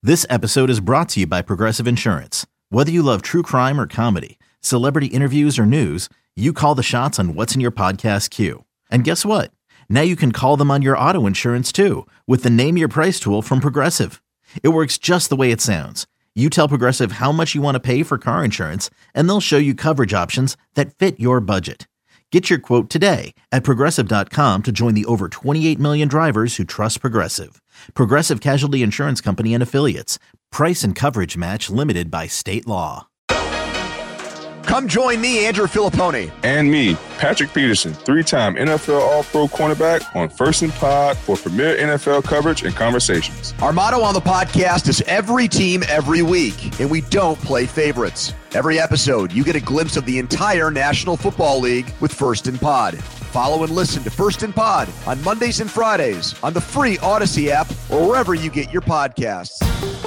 This episode is brought to you by Progressive Insurance. Whether you love true crime or comedy, celebrity interviews or news, you call the shots on what's in your podcast queue. And guess what? Now you can call them on your auto insurance too with the Name Your Price tool from Progressive. It works just the way it sounds. You tell Progressive how much you want to pay for car insurance, and they'll show you coverage options that fit your budget. Get your quote today at Progressive.com to join the over 28 million drivers who trust Progressive. Progressive Casualty Insurance Company and Affiliates. Price and coverage match limited by state law. Come join me, Andrew Filippone. And me, Patrick Peterson, 3-time NFL All-Pro cornerback on First and Pod for premier NFL coverage and conversations. Our motto on the podcast is every team, every week, and we don't play favorites. Every episode, you get a glimpse of the entire National Football League with First and Pod. Follow and listen to First and Pod on Mondays and Fridays on the free Odyssey app or wherever you get your podcasts.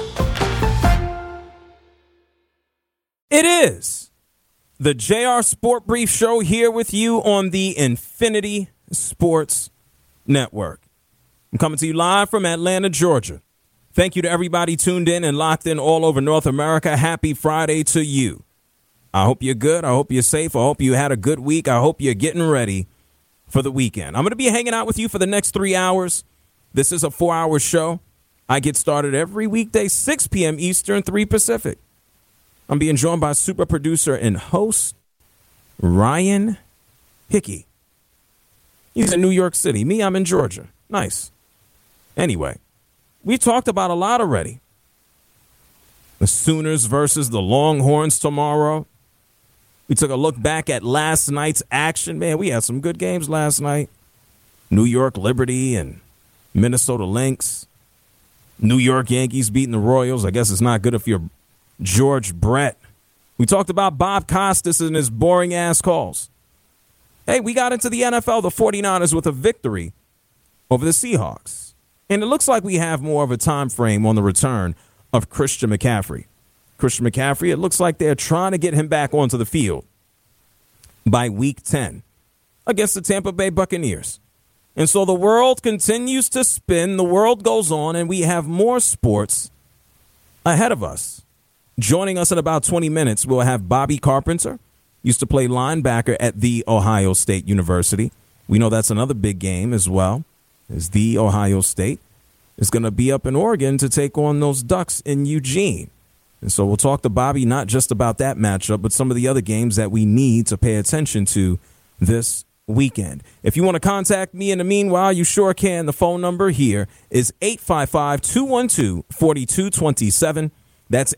It is the JR Sport Brief Show here with you on the Infinity Sports Network. I'm coming to you live from Atlanta, Georgia. Thank you to everybody tuned in and locked in all over North America. Happy Friday to you. I hope you're good. I hope you're safe. I hope you had a good week. I hope you're getting ready for the weekend. I'm going to be hanging out with you for the next 3 hours. This is a 4-hour show. I get started every weekday, 6 p.m. Eastern, 3 Pacific. I'm being joined by super producer and host Ryan Hickey. He's in New York City. Me, I'm in Georgia. Nice. Anyway, we talked about a lot already. The Sooners versus the Longhorns tomorrow. We took a look back at last night's action. Man, we had some good games last night. New York Liberty and Minnesota Lynx. New York Yankees beating the Royals. I guess it's not good if you're George Brett. We talked about Bob Costas and his boring-ass calls. Hey, we got into the NFL, the 49ers, with a victory over the Seahawks. And it looks like we have more of a time frame on the return of Christian McCaffrey. Christian McCaffrey, it looks like they're trying to get him back onto the field by Week 10 against the Tampa Bay Buccaneers. And so the world continues to spin, the world goes on, and we have more sports ahead of us. Joining us in about 20 minutes, we'll have Bobby Carpenter, used to play linebacker at The Ohio State University. We know that's another big game as well, as The Ohio State is going to be up in Oregon to take on those Ducks in Eugene. And so we'll talk to Bobby not just about that matchup, but some of the other games that we need to pay attention to this weekend. If you want to contact me in the meanwhile, you sure can. The phone number here is 855-212-4227. That's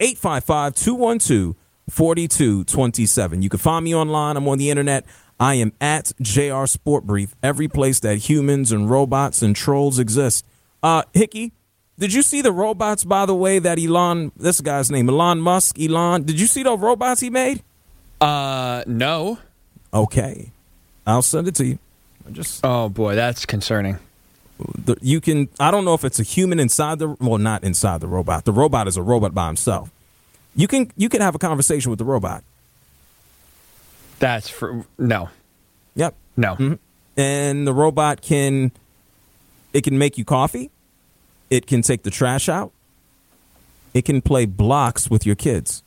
855-212-4227. You can find me online. I'm on the internet. I am at JR Sport Brief, every place that humans and robots and trolls exist. Hickey, did you see the robots, by the way, that Elon Musk, did you see those robots he made? No. Okay. I'll send it to you. Oh, boy, that's concerning. I don't know if it's a human inside not inside the robot. The robot is a robot by himself. You can have a conversation with the robot. No. Yep. No. Mm-hmm. And the robot can make you coffee. It can take the trash out. It can play blocks with your kids.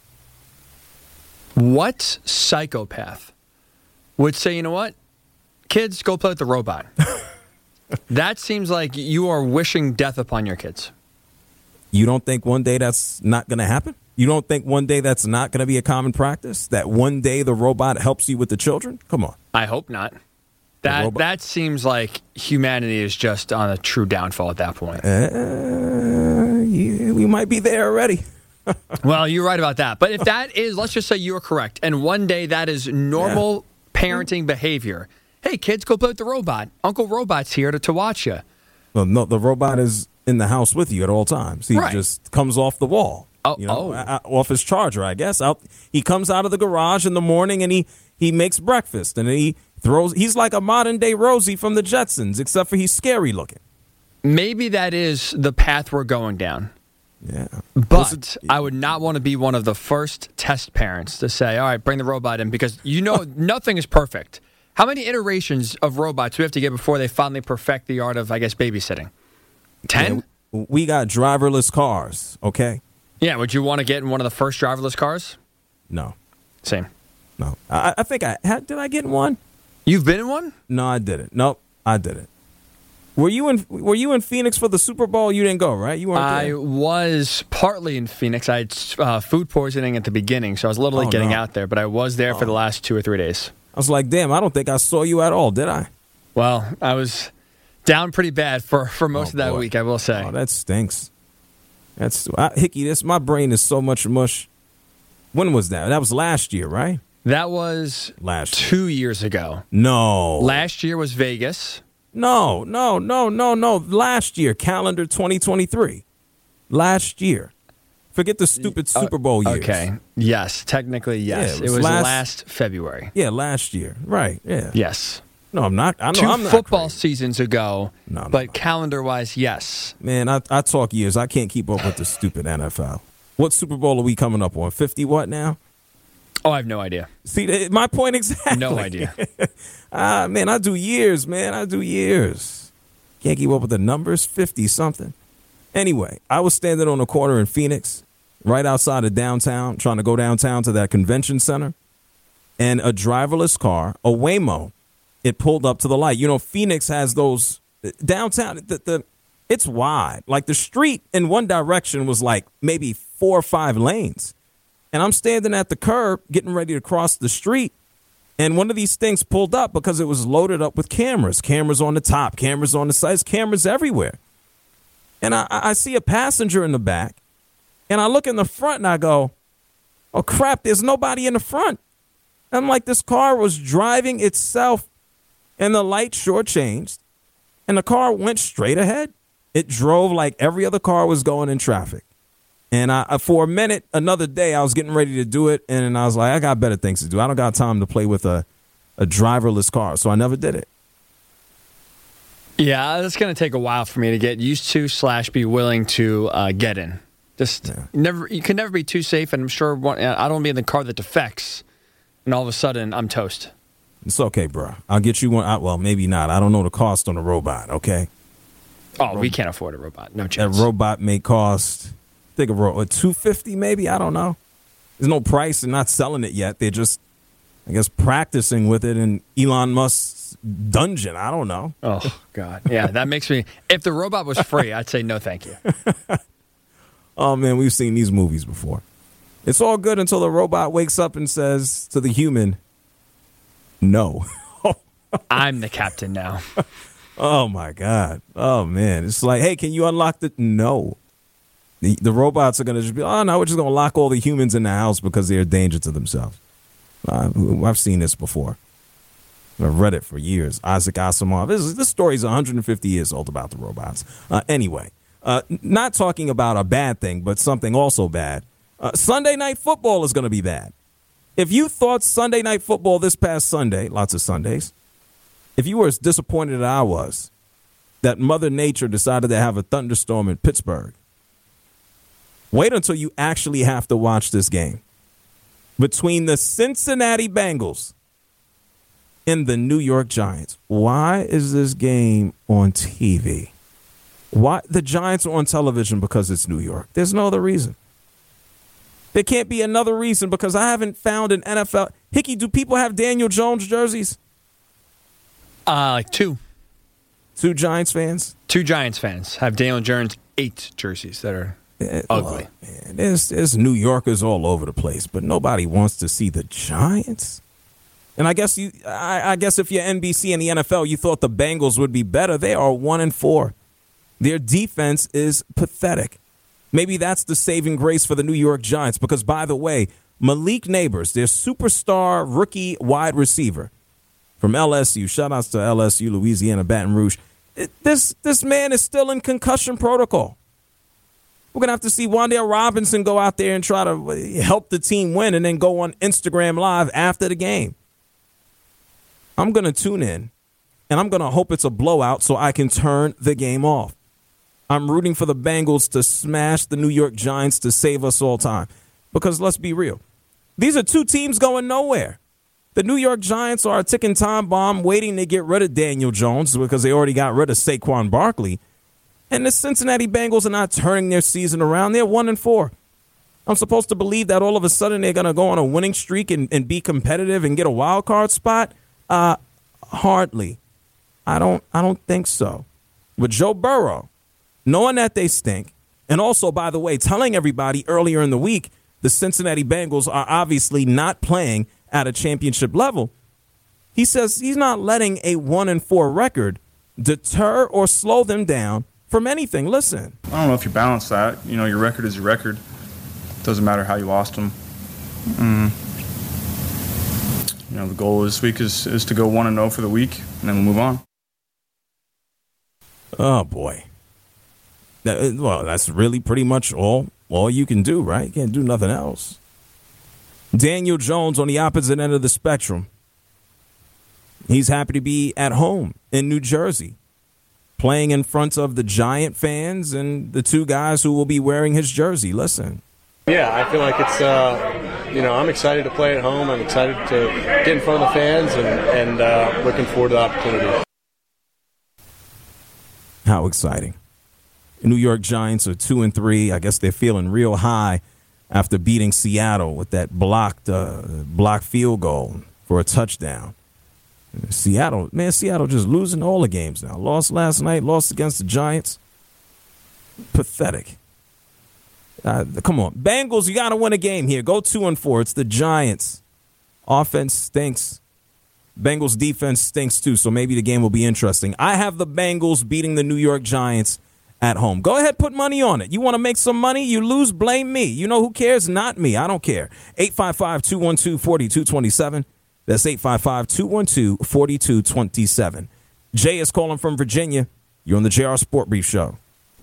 What psychopath would say, you know what? Kids, go play with the robot. That seems like you are wishing death upon your kids. You don't think one day that's not going to happen? You don't think one day that's not going to be a common practice? That one day the robot helps you with the children? Come on. I hope not. That seems like humanity is just on a true downfall at that point. We might be there already. Well, you're right about that. But if that is, let's just say you're correct, and one day that is normal parenting behavior. Hey, kids, go play with the robot. Uncle Robot's here to watch you. Well, no, the robot is in the house with you at all times. He just comes off the wall. Off his charger, I guess. He comes out of the garage in the morning and he makes breakfast and he's like a modern day Rosie from the Jetsons, except for he's scary looking. Maybe that is the path we're going down. Yeah. But I would not want to be one of the first test parents to say, all right, bring the robot in, because nothing is perfect. How many iterations of robots do we have to get before they finally perfect the art of, I guess, babysitting? 10? we got driverless cars, okay? Yeah, would you want to get in one of the first driverless cars? No. Same. No. I think did I get in one? You've been in one? No, I didn't. Nope, I didn't. Were you in Phoenix for the Super Bowl? You didn't go, right? You weren't there? I was partly in Phoenix. I had food poisoning at the beginning, so I was a little late getting out there, but I was there for the last 2 or 3 days. I was like, damn, I don't think I saw you at all, did I? Well, I was down pretty bad for most of that boy. week, I will say. Oh, that stinks. Hickey, my brain is so much mush. When was that? That was last year, right? That was last 2 years ago. No. Last year was Vegas. No. Last year, calendar 2023. Last year. Forget the stupid Super Bowl years. Okay. Yes. Technically, yes. Yeah, it was last February. Yeah, last year. Right. Yeah. Yes. No, I'm not. Two I'm not football crazy. seasons ago, No, but calendar-wise, yes. Man, I talk years. I can't keep up with the stupid NFL. What Super Bowl are we coming up on? 50 what now? Oh, I have no idea. See, my point exactly. No idea. Man, I do years, man. I do years. Can't keep up with the numbers. 50-something. Anyway, I was standing on a corner in Phoenix, right outside of downtown, trying to go downtown to that convention center, and a driverless car, a Waymo, it pulled up to the light. You know, Phoenix has those downtown. It's wide. Like the street in one direction was like maybe 4 or 5 lanes. And I'm standing at the curb getting ready to cross the street. And one of these things pulled up because it was loaded up with cameras. Cameras on the top, cameras on the sides, cameras everywhere. And I see a passenger in the back. And I look in the front and I go, oh, crap, there's nobody in the front. I'm like, this car was driving itself. And the light shortchanged, and the car went straight ahead. It drove like every other car was going in traffic. And for a minute, another day, I was getting ready to do it, and I was like, I got better things to do. I don't got time to play with a driverless car, so I never did it. Yeah, it's going to take a while for me to get used to / be willing to get in. You can never be too safe, and I'm sure I don't want to be in the car that defects, and all of a sudden, I'm toast. It's okay, bro. I'll get you one. Well, maybe not. I don't know the cost on a robot, okay? Oh, we can't afford a robot. No chance. That robot may cost, I think, $250 maybe. I don't know. There's no price. They're not selling it yet. They're just, I guess, practicing with it in Elon Musk's dungeon. I don't know. Oh, God. Yeah, that makes me, if the robot was free, I'd say no thank you. Oh, man, we've seen these movies before. It's all good until the robot wakes up and says to the human, no. I'm the captain now. Oh, my God. Oh, man. It's like, hey, can you unlock the... No. The robots are going to just be, oh, no, we're just going to lock all the humans in the house because they're a danger to themselves. I've seen this before. I've read it for years. Isaac Asimov. This story's 150 years old about the robots. Anyway, not talking about a bad thing, but something also bad. Sunday Night Football is going to be bad. If you thought Sunday Night Football this past Sunday, lots of Sundays, if you were as disappointed as I was that Mother Nature decided to have a thunderstorm in Pittsburgh, wait until you actually have to watch this game between the Cincinnati Bengals and the New York Giants. Why is this game on TV? Why the Giants are on television? Because it's New York. There's no other reason. There can't be another reason because I haven't found an NFL. Hickey, do people have Daniel Jones jerseys? Like 2. 2 Giants fans? 2 Giants fans have Daniel Jones 8 jerseys that are ugly. Man, there's New Yorkers all over the place, but nobody wants to see the Giants. And I guess I guess if you're NBC and the NFL, you thought the Bengals would be better. They are 1-4. Their defense is pathetic. Maybe that's the saving grace for the New York Giants because, by the way, Malik Neighbors, their superstar rookie wide receiver from LSU, shout-outs to LSU, Louisiana, Baton Rouge, this man is still in concussion protocol. We're going to have to see Wan'Dale Robinson go out there and try to help the team win and then go on Instagram Live after the game. I'm going to tune in, and I'm going to hope it's a blowout so I can turn the game off. I'm rooting for the Bengals to smash the New York Giants to save us all time. Because let's be real. These are 2 teams going nowhere. The New York Giants are a ticking time bomb waiting to get rid of Daniel Jones because they already got rid of Saquon Barkley. And the Cincinnati Bengals are not turning their season around. They're 1-4. I'm supposed to believe that all of a sudden they're going to go on a winning streak and be competitive and get a wild card spot? Hardly. I don't think so. With Joe Burrow, knowing that they stink, and also, by the way, telling everybody earlier in the week the Cincinnati Bengals are obviously not playing at a championship level, he says he's not letting a 1-4 record deter or slow them down from anything. Listen. I don't know if you balance that. You know, your record is your record. Doesn't matter how you lost them. You know, the goal this week is to go 1-0 for the week, and then we'll move on. Oh, boy. That's really pretty much all you can do, right? You can't do nothing else. Daniel Jones on the opposite end of the spectrum. He's happy to be at home in New Jersey, playing in front of the Giant fans and the two guys who will be wearing his jersey. Listen. Yeah, I feel like it's, I'm excited to play at home. I'm excited to get in front of the fans and looking forward to the opportunity. How exciting. The New York Giants are 2-3. I guess they're feeling real high after beating Seattle with that blocked field goal for a touchdown. Seattle just losing all the games now. Lost last night, lost against the Giants. Pathetic. Come on. Bengals, you got to win a game here. Go 2-4. It's the Giants. Offense stinks. Bengals defense stinks too, so maybe the game will be interesting. I have the Bengals beating the New York Giants at home. Go ahead, put money on it. You want to make some money? You lose, blame me. You know who cares? Not me. I don't care. 855-212-4227. That's 855-212-4227. Jay is calling from Virginia. You're on the JR Sport Brief Show.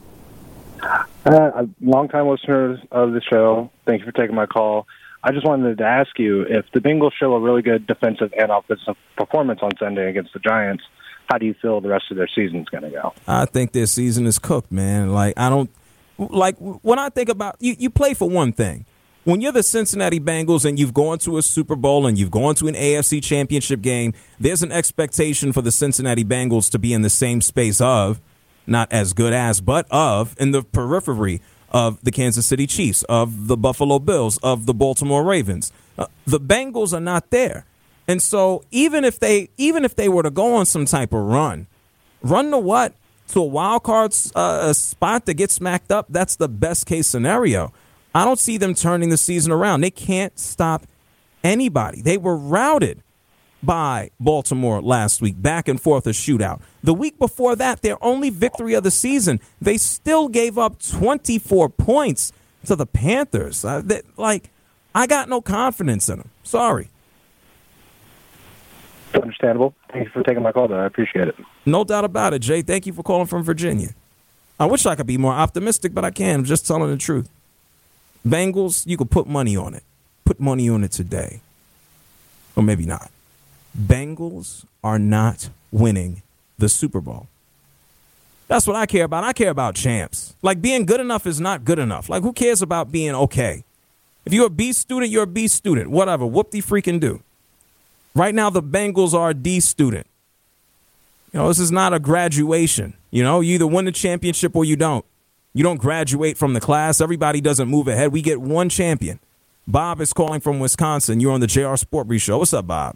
Long-time listeners of the show. Thank you for taking my call. I just wanted to ask you, if the Bengals show a really good defensive and offensive performance on Sunday against the Giants, how do you feel the rest of their season is going to go? I think their season is cooked, man. When I think about you play for one thing. When you're the Cincinnati Bengals and you've gone to a Super Bowl and you've gone to an AFC championship game, there's an expectation for the Cincinnati Bengals to be in the same space of, not as good as, but of, in the periphery of the Kansas City Chiefs, of the Buffalo Bills, of the Baltimore Ravens. The Bengals are not there. And so even if they were to go on some type of run to what? To a wild card spot to get smacked up, that's the best case scenario. I don't see them turning the season around. They can't stop anybody. They were routed by Baltimore last week, back and forth a shootout. The week before that, their only victory of the season, they still gave up 24 points to the Panthers. I got no confidence in them. Sorry. Understandable. Thank you for taking my call, though. I appreciate it. No doubt about it, Jay. Thank you for calling from Virginia. I wish I could be more optimistic, but I can't. I'm just telling the truth. Bengals, you could put money on it. Put money on it today. Or maybe not. Bengals are not winning the Super Bowl. That's what I care about. I care about champs. Like, being good enough is not good enough. Like, who cares about being okay? If you're a B student, you're a B student. Whatever. Whoop-de-freaking do. Right now, the Bengals are a D student. This is not a graduation. You either win the championship or you don't. You don't graduate from the class. Everybody doesn't move ahead. We get one champion. Bob is calling from Wisconsin. You're on the JR Sport Brief Show. What's up, Bob?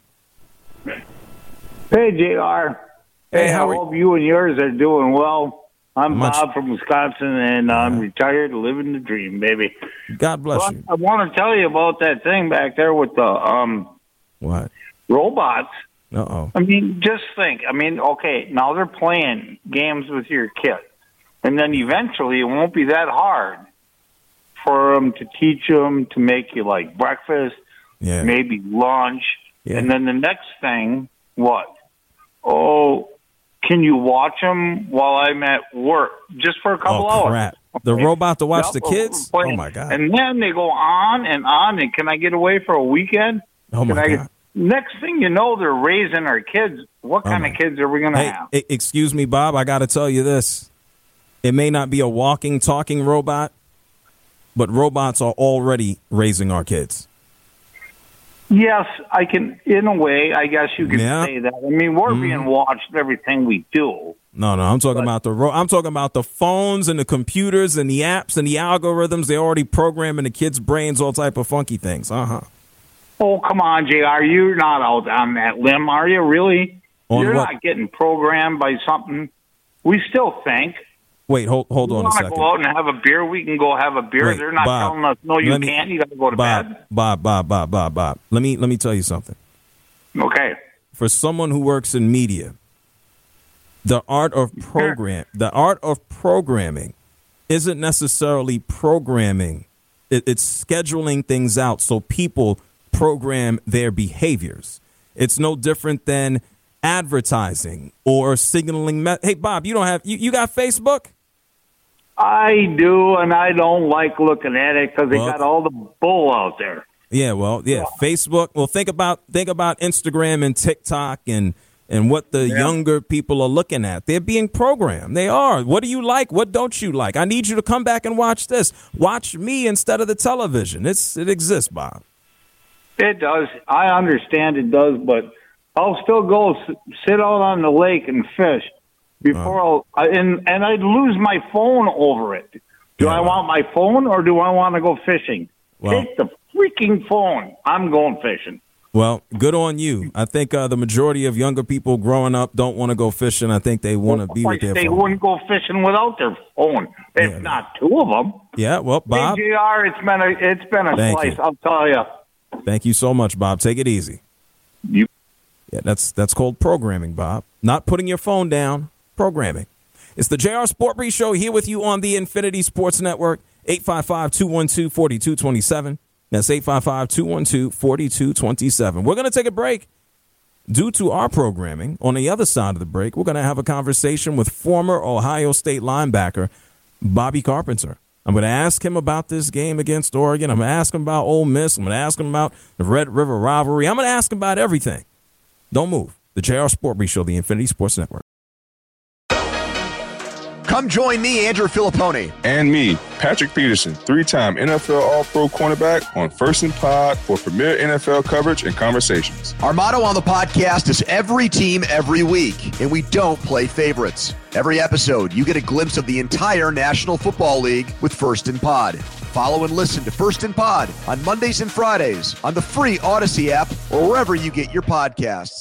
Hey, JR. Hey, I hope you and yours are doing well. I'm Bob from Wisconsin, and I'm retired, living the dream, baby. God bless you. I want to tell you about that thing back there with the what? Robots. Uh-oh. I mean, just think. I mean, okay, now they're playing games with your kid. And then eventually it won't be that hard for them to teach them to make you like breakfast, maybe lunch. Yeah. And then the next thing, what? Oh, can you watch them while I'm at work just for a couple hours? Crap. The robot to watch the kids? Oh, my God. And then they go on and on. And can I get away for a weekend? Oh, my God. Next thing you know, they're raising our kids. What kind of kids are we going to have? Excuse me, Bob. I got to tell you this. It may not be a walking, talking robot, but robots are already raising our kids. Yes, I can. In a way, I guess you could say that. I mean, we're being watched everything we do. I'm talking about the phones and the computers and the apps and the algorithms. They're already programming the kids' brains, all type of funky things. Oh, come on, JR. You're not out on that limb, are you? Really? You're not getting programmed by something. We still think. Wait, hold on a second. You want to go out and have a beer? We can go have a beer. Wait, they're not Bob, telling us, no, you can't. You got to go to bed. Bob. Let me tell you something. Okay. For someone who works in media, the art of programming isn't necessarily programming. It's scheduling things out so people program their behaviors. It's no different than advertising or signaling. Hey, Bob, you got Facebook? I do, and I don't like looking at it because they got all the bull out there. Yeah, Facebook. Well, think about Instagram and TikTok and what the younger people are looking at. They're being programmed. They are. What do you like? What don't you like? I need you to come back and watch this. Watch me instead of the television. It exists, Bob. It does. I understand it does, but I'll still go sit out on the lake and fish before and I'd lose my phone over it. Do I want my phone or do I want to go fishing? Take the freaking phone. I'm going fishing. Well, good on you. I think the majority of younger people growing up don't want to go fishing. I think they want to be with their phone. They wouldn't go fishing without their phone. If not two of them. Yeah, well, Bob. Hey, JR, it's been a slice, I'll tell you. Thank you so much, Bob. Take it easy. Yeah, that's called programming, Bob. Not putting your phone down, programming. It's the JR Sport Brief Show here with you on the Infinity Sports Network, 855-212-4227. That's 855-212-4227. We're going to take a break. Due to our programming, on the other side of the break, we're going to have a conversation with former Ohio State linebacker Bobby Carpenter. I'm going to ask him about this game against Oregon. I'm going to ask him about Ole Miss. I'm going to ask him about the Red River rivalry. I'm going to ask him about everything. Don't move. The JR Sport Brief Show, the Infinity Sports Network. Come join me, Andrew Filippone. And me, Patrick Peterson, 3-time NFL All-Pro cornerback on First and Pod for premier NFL coverage and conversations. Our motto on the podcast is every team, every week, and we don't play favorites. Every episode, you get a glimpse of the entire National Football League with First and Pod. Follow and listen to First and Pod on Mondays and Fridays on the free Odyssey app or wherever you get your podcasts.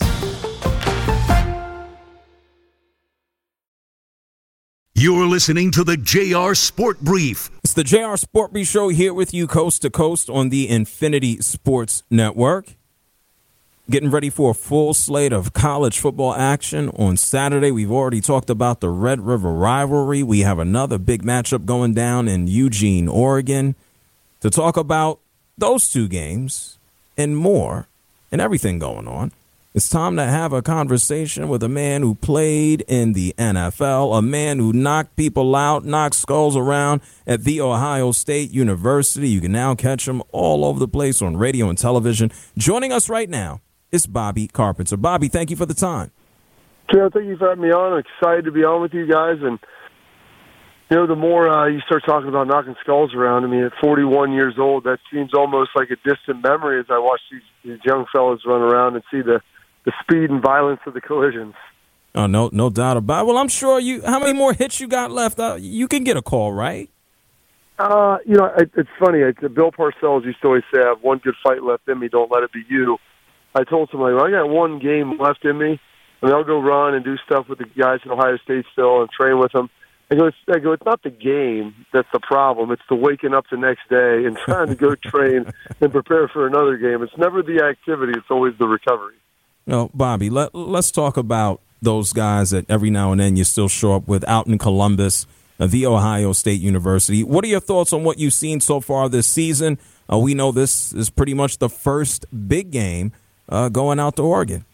You're listening to the JR Sport Brief. It's the JR Sport Brief Show here with you coast to coast on the Infinity Sports Network. Getting ready for a full slate of college football action on Saturday. We've already talked about the Red River rivalry. We have another big matchup going down in Eugene, Oregon. To talk about those two games and more and everything going on, it's time to have a conversation with a man who played in the NFL, a man who knocked people out, knocked skulls around at The Ohio State University. You can now catch him all over the place on radio and television. Joining us right now is Bobby Carpenter. Bobby, thank you for the time. Joe, thank you for having me on. I'm excited to be on with you guys. And, you know, the more you start talking about knocking skulls around, I mean, at 41 years old, that seems almost like a distant memory as I watch these young fellas run around and see the speed and violence of the collisions. Oh, no doubt about it. Well, I'm sure how many more hits you got left? You can get a call, right? You know, it's funny. Bill Parcells used to always say, I have one good fight left in me, don't let it be you. I told somebody, well, I got one game left in me, and I'll go run and do stuff with the guys at Ohio State still and train with them. I go, it's not the game that's the problem. It's the waking up the next day and trying to go train and prepare for another game. It's never the activity. It's always the recovery. No, Bobby, let's talk about those guys that every now and then you still show up with out in Columbus, The Ohio State University. What are your thoughts on what you've seen so far this season? We know this is pretty much the first big game going out to Oregon.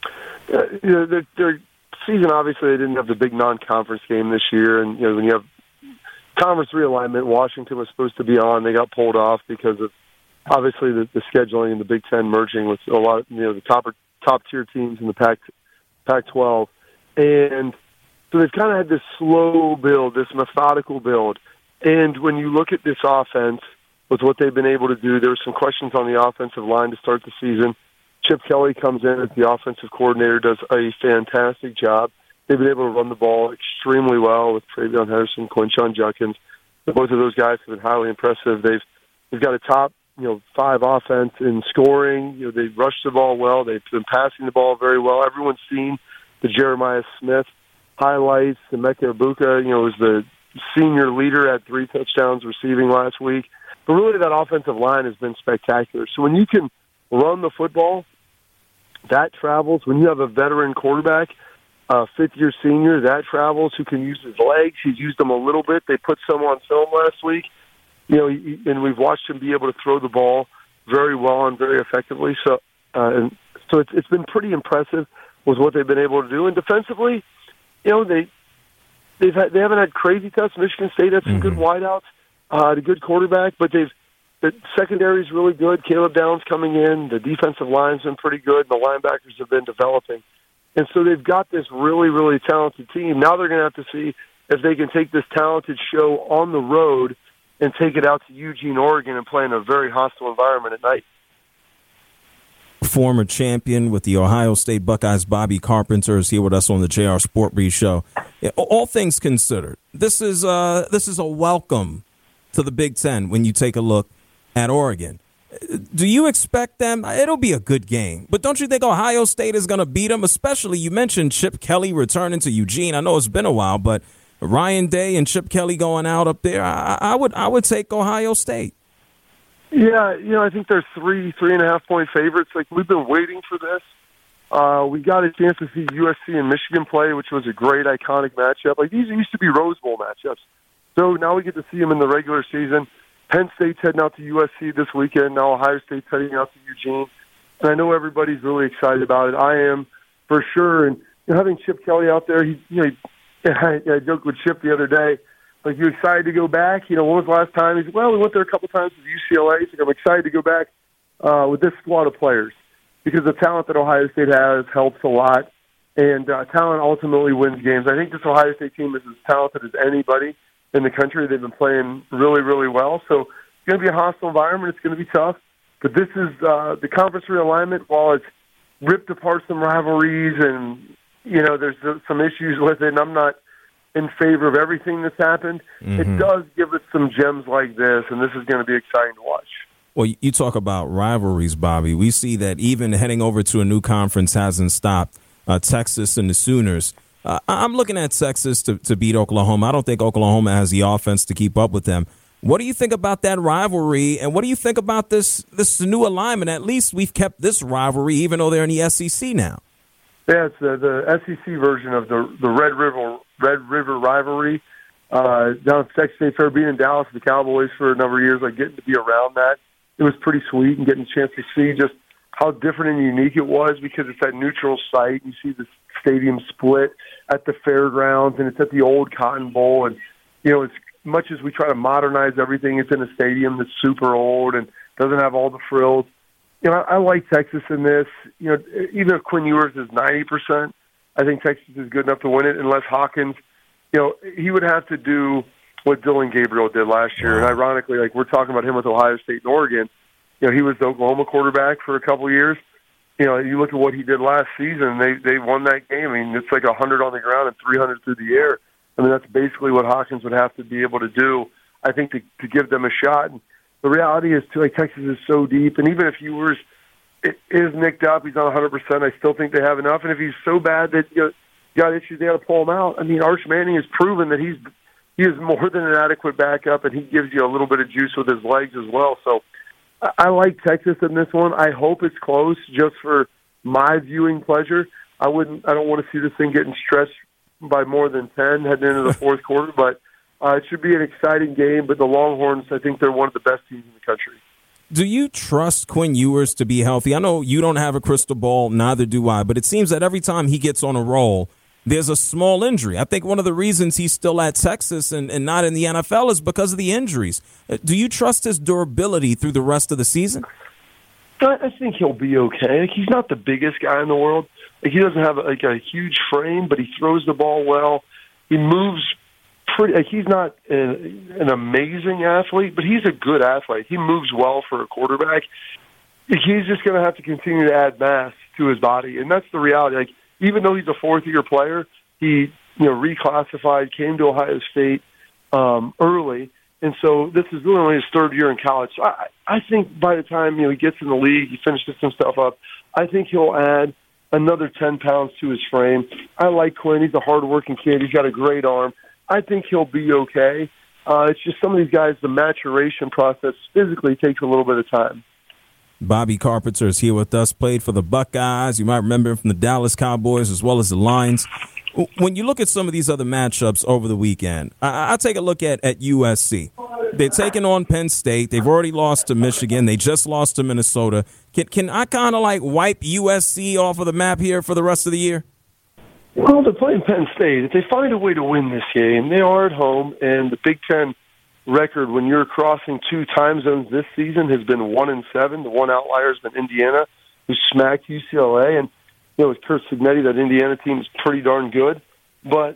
You know, their season, obviously, they didn't have the big non-conference game this year. And, you know, when you have conference realignment, Washington was supposed to be on. They got pulled off because of, obviously, the scheduling and the Big Ten merging with a lot of, you know, the top-tier teams in the Pac-12. And so they've kind of had this slow build, this methodical build. And when you look at this offense, with what they've been able to do, there were some questions on the offensive line to start the season. Chip Kelly comes in as the offensive coordinator, does a fantastic job. They've been able to run the ball extremely well with Travion Henderson, Quinshon Judkins. Both of those guys have been highly impressive. They've got a top 5 offense in scoring. They rush the ball well. They've been passing the ball very well. Everyone's seen the Jeremiah Smith highlights. Emeka Egbuka, was the senior leader at 3 touchdowns receiving last week. But really, that offensive line has been spectacular. So when you can run the football, that travels. When you have a veteran quarterback, fifth-year senior, that travels, who can use his legs. He's used them a little bit. They put some on film last week. And we've watched him be able to throw the ball very well and very effectively. So it's been pretty impressive with what they've been able to do. And defensively, they haven't had crazy tests. Michigan State had some good wideouts, a good quarterback, but the secondary is really good. Caleb Downs coming in. The defensive line's been pretty good. And the linebackers have been developing. And so they've got this really, really talented team. Now they're going to have to see if they can take this talented show on the road and take it out to Eugene, Oregon, and play in a very hostile environment at night. Former champion with the Ohio State Buckeyes, Bobby Carpenter, is here with us on the JR Sport Brief Show. All things considered, this is a welcome to the Big Ten when you take a look at Oregon. Do you expect them? It'll be a good game, but don't you think Ohio State is going to beat them? Especially, you mentioned Chip Kelly returning to Eugene. I know it's been a while, but Ryan Day and Chip Kelly going out up there, I would take Ohio State. Yeah, I think they're 3.5 point favorites. We've been waiting for this. We got a chance to see USC and Michigan play, which was a great, iconic matchup. These used to be Rose Bowl matchups. So now we get to see them in the regular season. Penn State's heading out to USC this weekend. Now Ohio State's heading out to Eugene. And I know everybody's really excited about it. I am, for sure. And having Chip Kelly out there, I joked with Chip the other day, you excited to go back? When was the last time? He said, we went there a couple times with UCLA. He's like, I'm excited to go back with this squad of players because the talent that Ohio State has helps a lot. And talent ultimately wins games. I think this Ohio State team is as talented as anybody in the country. They've been playing really, really well. So it's going to be a hostile environment. It's going to be tough. But this is the conference realignment. While it's ripped apart some rivalries and, there's some issues with it, and I'm not in favor of everything that's happened, it does give us some gems like this, and this is going to be exciting to watch. Well, you talk about rivalries, Bobby. We see that even heading over to a new conference hasn't stopped Texas and the Sooners. I'm looking at Texas to beat Oklahoma. I don't think Oklahoma has the offense to keep up with them. What do you think about that rivalry, and what do you think about this new alignment? At least we've kept this rivalry, even though they're in the SEC now. Yeah, it's the SEC version of the Red River rivalry. Down at Texas State Fair, being in Dallas with the Cowboys for a number of years, getting to be around that, it was pretty sweet, and getting a chance to see just how different and unique it was because it's that neutral site. You see the stadium split at the fairgrounds, and it's at the old Cotton Bowl. And, as much as we try to modernize everything, it's in a stadium that's super old and doesn't have all the frills. I like Texas in this. Even if Quinn Ewers is 90%, I think Texas is good enough to win it unless Hawkins, he would have to do what Dylan Gabriel did last year. And ironically, we're talking about him with Ohio State and Oregon. He was the Oklahoma quarterback for a couple of years. You look at what he did last season, they won that game. It's 100 on the ground and 300 through the air. That's basically what Hawkins would have to be able to do, I think, to give them a shot. And the reality is, too, Texas is so deep. And even if Ewers is nicked up, he's not 100%, I still think they have enough. And if he's so bad that you got issues, they got to pull him out. Arch Manning has proven that he is more than an adequate backup, and he gives you a little bit of juice with his legs as well. So I like Texas in this one. I hope it's close just for my viewing pleasure. I don't want to see this thing getting stretched by more than 10 heading into the fourth quarter, but it should be an exciting game. But the Longhorns, I think they're one of the best teams in the country. Do you trust Quinn Ewers to be healthy? I know you don't have a crystal ball, neither do I, but it seems that every time he gets on a roll, there's a small injury. I think one of the reasons he's still at Texas and not in the NFL is because of the injuries. Do you trust his durability through the rest of the season? I think he'll be okay. He's not the biggest guy in the world. He doesn't have a huge frame, but he throws the ball well. He moves pretty. He's not an amazing athlete, but he's a good athlete. He moves well for a quarterback. He's just going to have to continue to add mass to his body, and that's the reality. Even though he's a fourth-year player, He reclassified, came to Ohio State early, and so this is really only his third year in college. So I think by the time he gets in the league, he finishes some stuff up, I think he'll add another 10 pounds to his frame. I like Quinn. He's a hard-working kid. He's got a great arm. I think he'll be okay. It's just some of these guys, the maturation process physically takes a little bit of time. Bobby Carpenter is here with us, played for the Buckeyes. You might remember him from the Dallas Cowboys as well as the Lions. When you look at some of these other matchups over the weekend, I take a look at USC. They're taking on Penn State. They've already lost to Michigan. They just lost to Minnesota. Can I kind of like wipe USC off of the map here for the rest of the year? Well, they're playing Penn State. If they find a way to win this game, they are at home, and the Big Ten record when you're crossing two time zones this season has been 1-7. The one outlier has been Indiana, who smacked UCLA, and with Curt Cignetti, that Indiana team is pretty darn good, but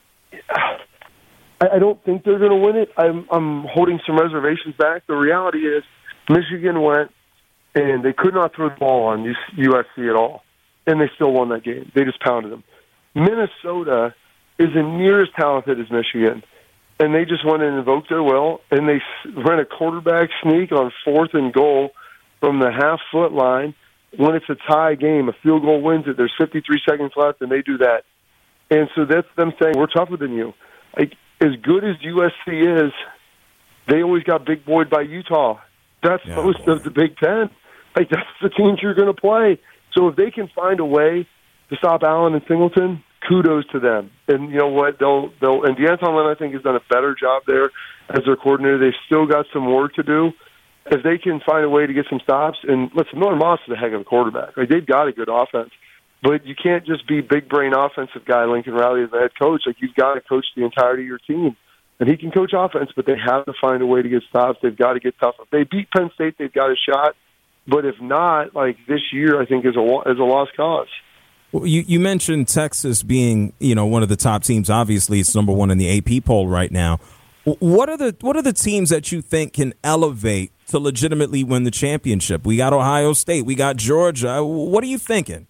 I don't think they're going to win it. I'm holding some reservations back. The reality is Michigan went, and they could not throw the ball on USC at all, and they still won that game. They just pounded them. Minnesota isn't near as talented as Michigan, and they just went in and invoked their will, and they ran a quarterback sneak on 4th and goal from the half-foot line. When it's a tie game, a field goal wins it. There's 53 seconds left, and they do that. And so that's them saying, we're tougher than you. Like, as good as USC is, they always got big boyed by Utah. That's most of the Big Ten. Like, that's the teams you're going to play. So if they can find a way to stop Allen and Singleton, kudos to them. And you know what? They'll and D'Anton Lynn, I think, has done a better job there as their coordinator. They've still got some work to do. If they can find a way to get some stops, and listen, Miller Moss is a heck of a quarterback. Like, they've got a good offense. But you can't just be big brain offensive guy Lincoln Riley as the head coach. Like, you've got to coach the entirety of your team. And he can coach offense, but they have to find a way to get stops. They've got to get tough. If they beat Penn State, they've got a shot. But if not, like this year, I think is a lost cause. Well, you mentioned Texas being, one of the top teams. Obviously, it's number one in the AP poll right now. What are the teams that you think can elevate to legitimately win the championship? We got Ohio State. We got Georgia. What are you thinking?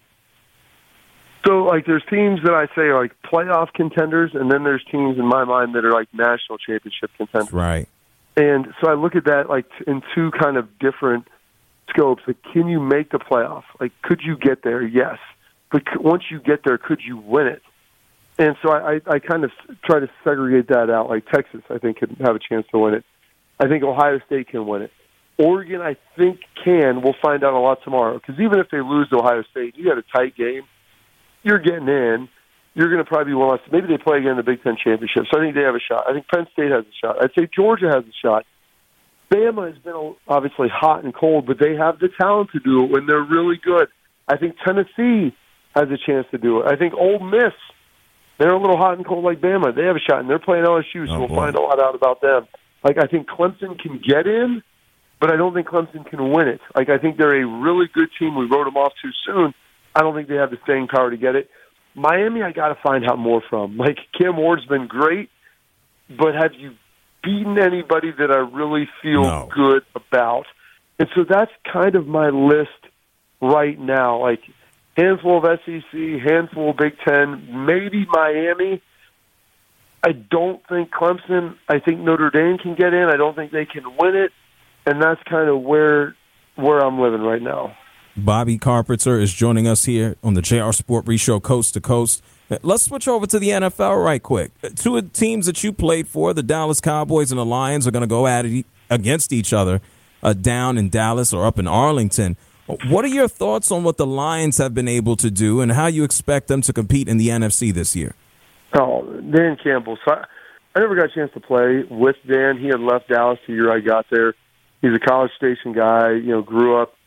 So, like, there's teams that I say are like playoff contenders, and then there's teams in my mind that are like national championship contenders. Right. And so I look at that like in two kind of different scopes. Like, can you make the playoff? Like, could you get there? Yes. But once you get there, could you win it? And so I kind of try to segregate that out. Like, Texas, I think, could have a chance to win it. I think Ohio State can win it. Oregon, I think, can. We'll find out a lot tomorrow. Because even if they lose to Ohio State, you got a tight game. You're getting in. You're going to probably be one less. Maybe they play again in the Big Ten Championship. So I think they have a shot. I think Penn State has a shot. I'd say Georgia has a shot. Bama has been obviously hot and cold, but they have the talent to do it when they're really good. I think Tennessee has a chance to do it. I think Ole Miss, they're a little hot and cold like Bama. They have a shot, and they're playing LSU, so we'll find a lot out about them. Like, I think Clemson can get in, but I don't think Clemson can win it. Like, I think they're a really good team. We wrote them off too soon. I don't think they have the staying power to get it. Miami, I got to find out more from. Like, Cam Ward's been great, but have you beaten anybody that I really feel good about? And so that's kind of my list right now. Like, handful of SEC, handful of Big Ten, maybe Miami. I don't think Clemson. I think Notre Dame can get in. I don't think they can win it. And that's kind of where I'm living right now. Bobby Carpenter is joining us here on the JR Sport Brief Show, Coast to Coast. Let's switch over to the NFL right quick. Two of the teams that you played for, the Dallas Cowboys and the Lions, are going to go at it against each other down in Dallas or up in Arlington. What are your thoughts on what the Lions have been able to do and how you expect them to compete in the NFC this year? Oh, Dan Campbell. So I never got a chance to play with Dan. He had left Dallas the year I got there. He's a College Station guy, grew up,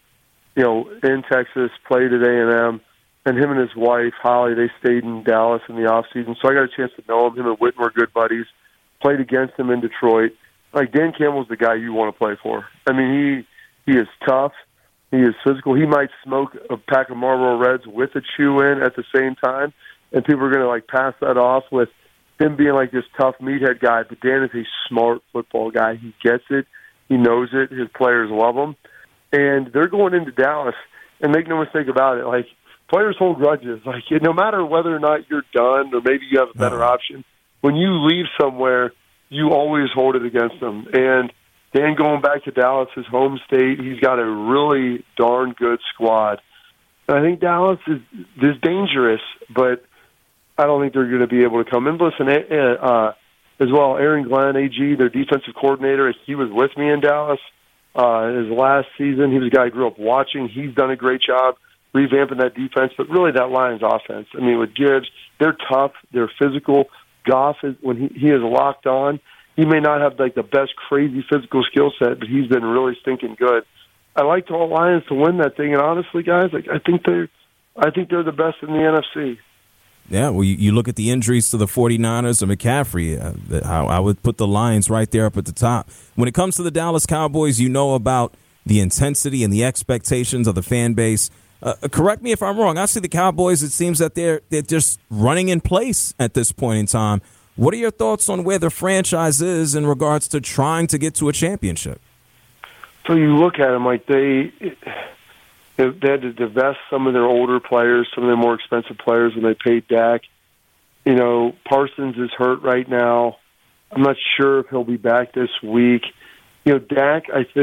in Texas, played at A&M, and him and his wife, Holly, they stayed in Dallas in the offseason. So I got a chance to know him. Him and Witten were good buddies, played against him in Detroit. Like, Dan Campbell's the guy you want to play for. I mean, he is tough. He is physical. He might smoke a pack of Marlboro Reds with a chew in at the same time, and people are going to, pass that off with him being, this tough meathead guy. But Dan is a smart football guy. He gets it. He knows it. His players love him. And they're going into Dallas, and make no mistake about it, players hold grudges. Like, no matter whether or not you're done or maybe you have a better option, when you leave somewhere, you always hold it against them. And Dan going back to Dallas, his home state, he's got a really darn good squad. And I think Dallas is dangerous, but I don't think they're going to be able to come in. Listen, as well, Aaron Glenn, AG, their defensive coordinator, he was with me in Dallas his last season. He was a guy I grew up watching. He's done a great job revamping that defense, but really that Lions offense. I mean, with Gibbs, they're tough, they're physical. Goff, when he is locked on, he may not have like the best crazy physical skill set, but he's been really stinking good. I like the Lions to win that thing, and honestly, guys, like I think they're the best in the NFC. Yeah, well, you look at the injuries to the 49ers and McCaffrey. I would put the Lions right there up at the top. When it comes to the Dallas Cowboys, you know about the intensity and the expectations of the fan base. Correct me if I'm wrong. I see the Cowboys, it seems that they're just running in place at this point in time. What are your thoughts on where the franchise is in regards to trying to get to a championship? So you look at them like they had to divest some of their older players, some of their more expensive players when they paid Dak. You know, Parsons is hurt right now. I'm not sure if he'll be back this week. You know, Dak,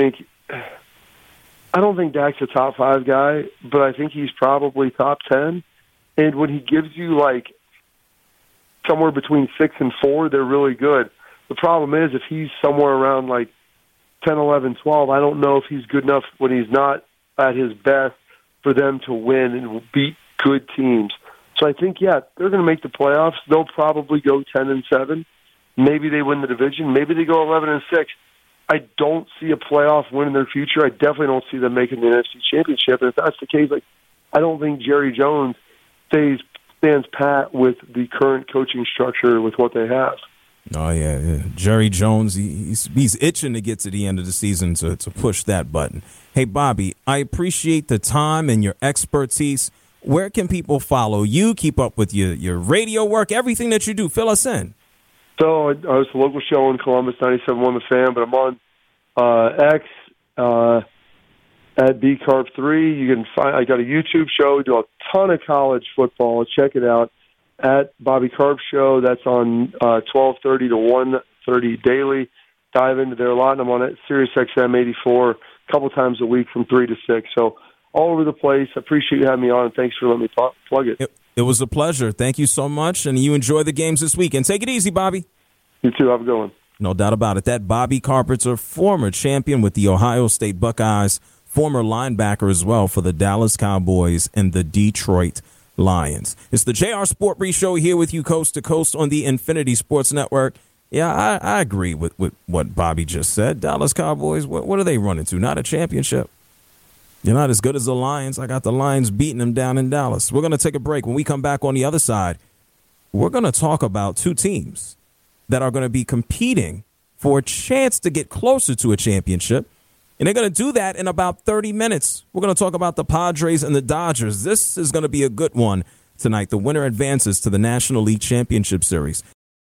I don't think Dak's a top 5 guy, but I think he's probably top 10. And when he gives you like somewhere between 6 and 4, they're really good. The problem is if he's somewhere around like 10, 11, 12, I don't know if he's good enough when he's not at his best for them to win and beat good teams. So I think, they're going to make the playoffs. They'll probably go 10-7. Maybe they win the division. Maybe they go 11-6. I don't see a playoff win in their future. I definitely don't see them making the NFC Championship. And if that's the case, I don't think Jerry Jones stands pat with the current coaching structure with what they have. Oh, yeah. Jerry Jones, he's itching to get to the end of the season to push that button. Hey, Bobby, I appreciate the time and your expertise. Where can people follow you, keep up with your radio work, everything that you do? Fill us in. So I host a local show in Columbus, 97.1 The Fan, but I'm on X at BCarp3. You can find I got a YouTube show. We do a ton of college football. Check it out at Bobby Carp Show. That's on 12:30 to 1:30 daily. Dive into there a lot, and I'm on it Sirius XM 84 a couple times a week from 3 to 6. So all over the place. I appreciate you having me on, and thanks for letting me plug it. It was a pleasure. Thank you so much, and you enjoy the games this weekend. Take it easy, Bobby. You too. Have a good one. No doubt about it. That Bobby Carpenter, former champion with the Ohio State Buckeyes, former linebacker as well for the Dallas Cowboys and the Detroit Lions. It's the JR Sport Brief Show here with you coast to coast on the Infinity Sports Network. Yeah, I agree with what Bobby just said. Dallas Cowboys, what are they running to? Not a championship. You're not as good as the Lions. I got the Lions beating them down in Dallas. We're going to take a break. When we come back on the other side, we're going to talk about two teams that are going to be competing for a chance to get closer to a championship. And they're going to do that in about 30 minutes. We're going to talk about the Padres and the Dodgers. This is going to be a good one tonight. The winner advances to the National League Championship Series.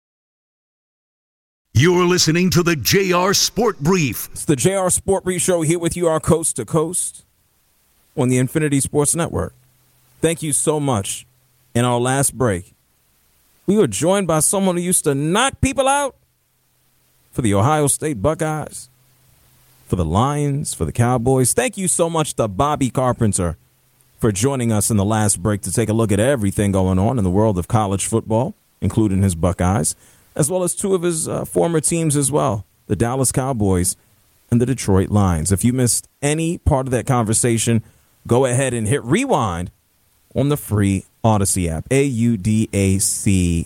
You're listening to the JR Sport Brief. It's the JR Sport Brief Show here with you, our coast to coast on the Infinity Sports Network. Thank you so much. In our last break, we were joined by someone who used to knock people out for the Ohio State Buckeyes, for the Lions, for the Cowboys. Thank you so much to Bobby Carpenter for joining us in the last break to take a look at everything going on in the world of college football, including his Buckeyes, as well as two of his former teams as well, the Dallas Cowboys and the Detroit Lions. If you missed any part of that conversation, go ahead and hit rewind on the free Odyssey app, AUDACY.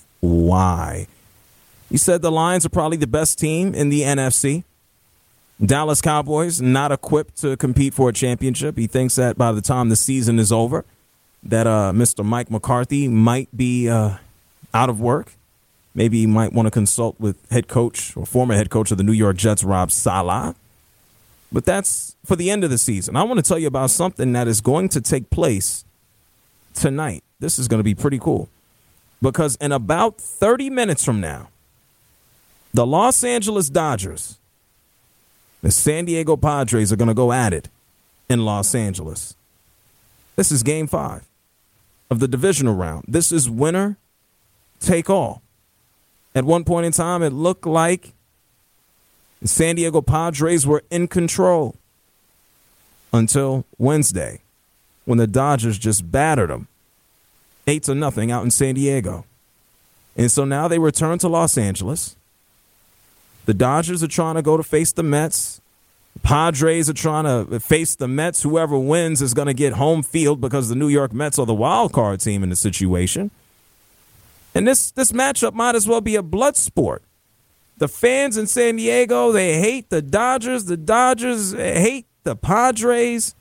He said the Lions are probably the best team in the NFC. Dallas Cowboys not equipped to compete for a championship. He thinks that by the time the season is over, that Mr. Mike McCarthy might be out of work. Maybe he might want to consult with head coach or former head coach of the New York Jets, Rob Saleh. But that's for the end of the season. I want to tell you about something that is going to take place tonight. This is going to be pretty cool because in about 30 minutes from now, the Los Angeles Dodgers, the San Diego Padres are going to go at it in Los Angeles. This is Game 5. of the divisional round. This is winner take all. At one point in time, it looked like the San Diego Padres were in control until Wednesday when the Dodgers just battered them 8-0 out in San Diego. And so now they return to Los Angeles. The Dodgers are trying to go to face the Mets. Padres are trying to face the Mets. Whoever wins is going to get home field because the New York Mets are the wild card team in the situation. And this matchup might as well be a blood sport. The fans in San Diego, they hate the Dodgers. The Dodgers hate the Padres.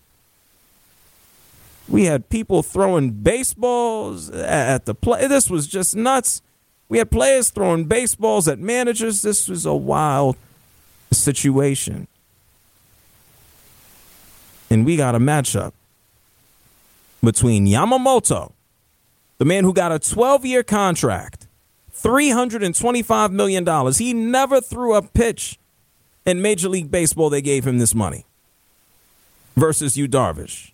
We had people throwing baseballs at the play. This was just nuts. We had players throwing baseballs at managers. This was a wild situation. And we got a matchup between Yamamoto, the man who got a 12-year contract, $325 million. He never threw a pitch in Major League Baseball. They gave him this money. Versus Yu Darvish.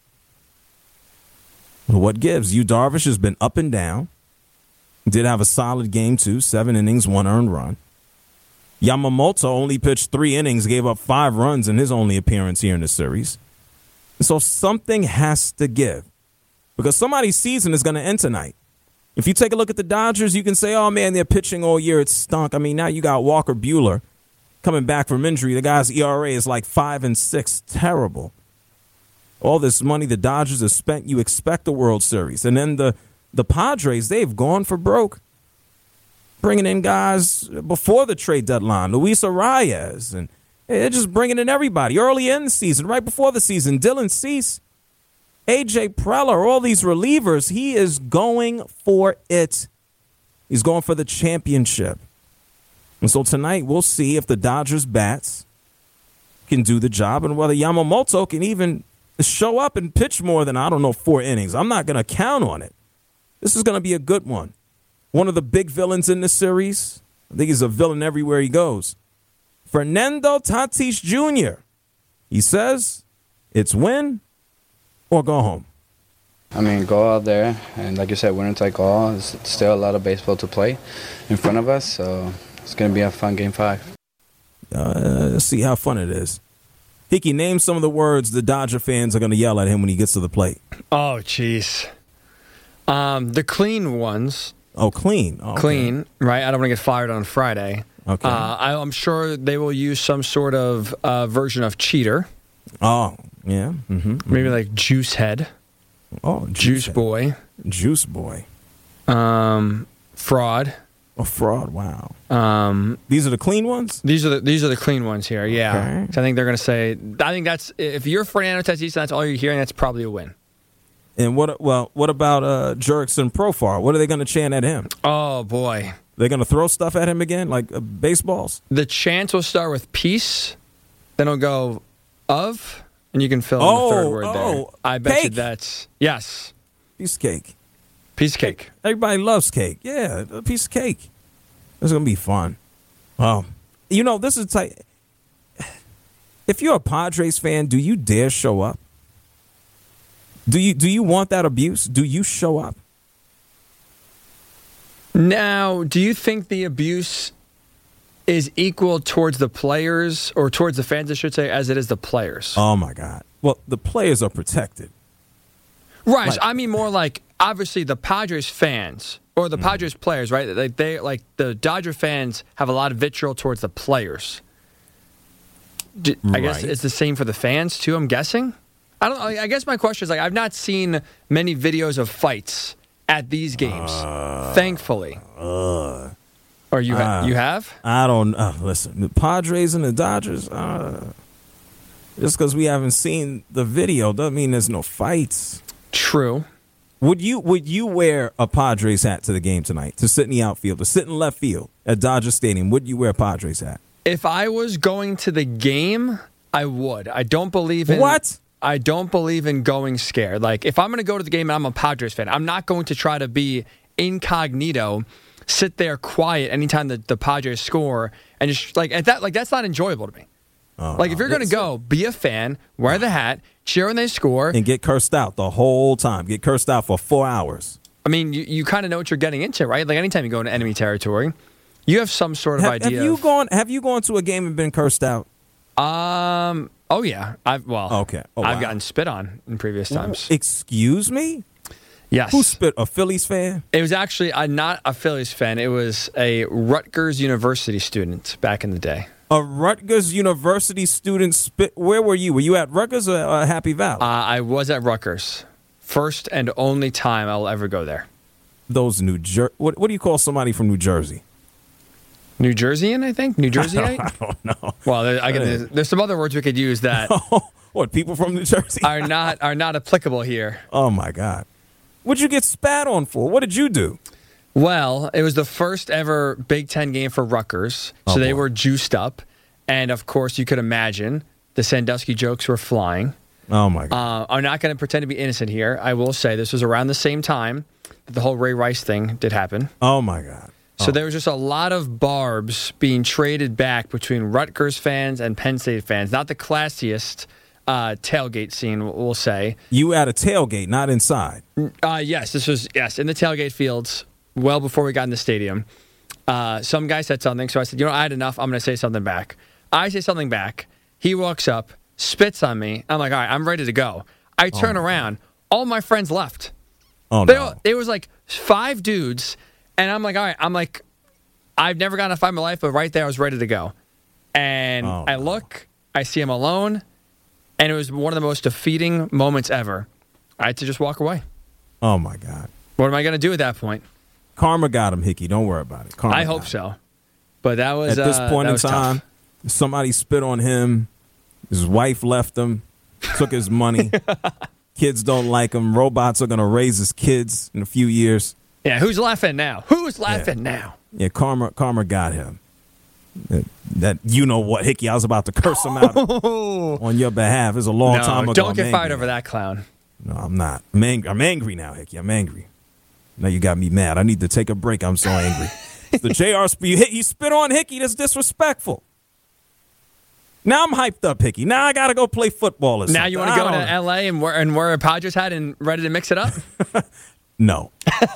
What gives? Yu Darvish has been up and down. Did have a solid game, too. 7 innings, 1 earned run. Yamamoto only pitched 3 innings, gave up 5 runs in his only appearance here in the series. So something has to give. Because somebody's season is going to end tonight. If you take a look at the Dodgers, you can say, oh, man, they're pitching all year. It stunk. I mean, now you got Walker Buehler coming back from injury. The guy's ERA is like 5-6. Terrible. All this money the Dodgers have spent, you expect a World Series. And then the Padres, they've gone for broke. Bringing in guys before the trade deadline. Luis Arias. And they're just bringing in everybody. Early in the season, right before the season. Dylan Cease. A.J. Preller, all these relievers, he is going for it. He's going for the championship. And so tonight we'll see if the Dodgers bats can do the job and whether Yamamoto can even show up and pitch more than, 4 innings. I'm not going to count on it. This is going to be a good one. One of the big villains in this series, I think he's a villain everywhere he goes, Fernando Tatis Jr. He says it's win or go home. I mean, go out there, and like you said, winner take all. There's still a lot of baseball to play in front of us, so it's going to be a fun Game 5. Let's see how fun it is. Hickey, name some of the words the Dodger fans are going to yell at him when he gets to the plate. Oh, jeez. The clean ones. Oh, clean. Oh, okay. Clean, right? I don't want to get fired on Friday. Okay. I'm sure they will use some sort of version of cheater. Oh, yeah. Mm-hmm. Maybe like Juice Head. Oh, Juice Boy. Juice Boy. Fraud. Oh, fraud! Wow. These are the clean ones. These are the clean ones here. Yeah. Okay. So I think they're going to say. I think that's if you're Fernando Tatis, that's all you're hearing. That's probably a win. And what about Jurickson Profar? What are they going to chant at him? Oh boy, they're going to throw stuff at him again, like baseballs. The chant will start with peace, then it'll go of, and you can fill in the third word there. I bet you that's yes. Piece of cake. Piece of cake. Everybody loves cake. Yeah, a piece of cake. It's going to be fun. Wow. You know, this is tight. If you're a Padres fan, do you dare show up? Do you want that abuse? Do you show up? Now, do you think the abuse is equal towards the players or towards the fans, I should say, as it is the players? Oh, my God. Well, the players are protected. Right. I mean more like, obviously, the Padres fans or the Padres players, right? Like the Dodger fans have a lot of vitriol towards the players. I guess it's the same for the fans, too, I'm guessing? I guess my question is, like, I've not seen many videos of fights at these games, thankfully. Or you have? I don't listen, the Padres and the Dodgers, just because we haven't seen the video doesn't mean there's no fights. True. Would you wear a Padres hat to the game tonight, to sit in the outfield, to sit in left field at Dodger Stadium? Would you wear a Padres hat? If I was going to the game, I would. I don't believe in... What? I don't believe in going scared. Like, if I'm going to go to the game and I'm a Padres fan, I'm not going to try to be incognito, sit there quiet anytime the Padres score, and just, that's not enjoyable to me. If you're going to go, be a fan, wear the hat, cheer when they score. And get cursed out the whole time. Get cursed out for 4 hours. I mean, you kind of know what you're getting into, right? Like anytime you go into enemy territory, you have some sort of idea. Have you gone to a game and been cursed out? Oh yeah. I've I've gotten spit on in previous times. Excuse me? Yes. Who spit? A Phillies fan? It was actually not a Phillies fan. It was a Rutgers University student back in the day. A Rutgers University student spit. Where were you? Were you at Rutgers or Happy Valley? I was at Rutgers. First and only time I'll ever go there. Those what do you call somebody from New Jersey? New Jerseyan, I think? New Jerseyite? I don't know. Well, there's some other words we could use that what, people from New Jersey? are not applicable here. Oh, my God. What'd you get spat on for? What did you do? Well, it was the first ever Big Ten game for Rutgers, so they were juiced up. And, of course, you could imagine the Sandusky jokes were flying. Oh, my God. I'm not going to pretend to be innocent here. I will say this was around the same time that the whole Ray Rice thing did happen. Oh, my God. So there was just a lot of barbs being traded back between Rutgers fans and Penn State fans. Not the classiest tailgate scene, we'll say. You at a tailgate, not inside? Yes, this was in the tailgate fields, well before we got in the stadium. Some guy said something, so I said, I had enough. I'm going to say something back. I say something back. He walks up, spits on me. I'm like, all right, I'm ready to go. I turn around. All my friends left. Oh, no. It was like 5 dudes. And I'm like, all right, I've never gotten a fight in my life, but right there I was ready to go. And I look, I see him alone, and it was one of the most defeating moments ever. I had to just walk away. Oh, my God. What am I going to do at that point? Karma got him, Hickey. Don't worry about it. I hope so. But that was at this point in time, tough. Somebody spit on him. His wife left him, took his money. Kids don't like him. Robots are going to raise his kids in a few years. Yeah, who's laughing now? Who's laughing now? Yeah, karma got him. That you know what, Hickey? I was about to curse him out on your behalf. It's a long time ago. Don't get fired over that clown. No, I'm not. I'm angry now, Hickey. I'm angry. Now you got me mad. I need to take a break. I'm so angry. The JR you spit on Hickey. That's disrespectful. Now I'm hyped up, Hickey. Now I got to go play football or something. Now you want to go to L.A. and wear a Padres hat and ready to mix it up? No.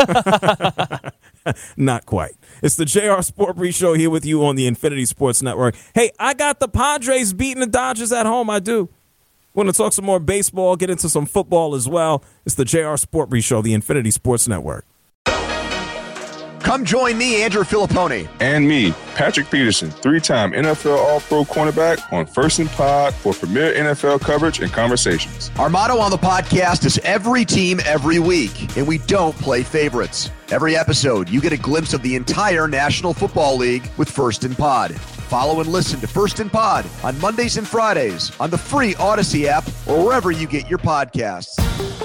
Not quite. It's the JR Sport Brief Show here with you on the Infinity Sports Network. Hey, I got the Padres beating the Dodgers at home. I do. We're going to talk some more baseball, get into some football as well. It's the JR Sport Brief Show, the Infinity Sports Network. Come join me, Andrew Filippone. And me, Patrick Peterson, 3-time NFL All-Pro cornerback on First and Pod for premier NFL coverage and conversations. Our motto on the podcast is every team, every week, and we don't play favorites. Every episode, you get a glimpse of the entire National Football League with First and Pod. Follow and listen to First and Pod on Mondays and Fridays on the free Odyssey app or wherever you get your podcasts.